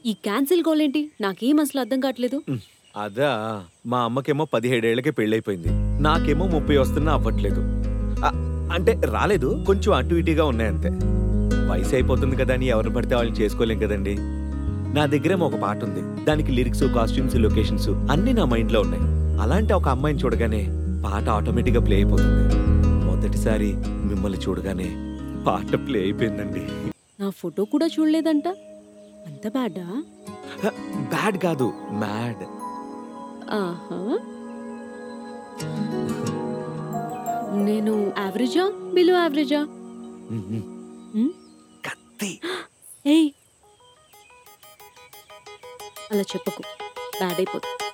ఈ cancel goal ఏంటి? నాకేం అసలు అర్థం కావట్లేదు. అదా మా అమ్మకేమో 17 ఏళ్లకే పెళ్ళైపోయింది. నాకేమో 30 వస్తున్నా అవ్వట్లేదు. అంటే రాలేదు. కొంచెం అటు ఇటుగా ఉన్నాయంతే. వయసు అయిపోతుంది కదా అని ఎవరిని పడితే వాళ్ళని చేసుకోలేం కదండి. నా దగ్గరేమో ఒక పాట ఉంది. దానికి లిరిక్స్, కాస్ట్యూమ్స్, లొకేషన్స్ అన్నీ నా మైండ్లో ఉన్నాయి. అలాంటి ఒక అమ్మాయిని చూడగానే పాట ఆటోమేటిక్గా ప్లే అయిపోతుంది. మొదటిసారి మిమ్మల్ని చూడగానే పాట ప్లే అయిపోయిందండి. నా ఫోటో కూడా చూడలేదంట. అంత బ్యాడా? బ్యాడ్ కాదు, మ్యాడ్. ఆహా! నేను యావరేజా? బిలో యావరేజా? కత్తి. ఏయ్! అలా చెప్పకు. బ్యాడ్ అయిపోతుంది.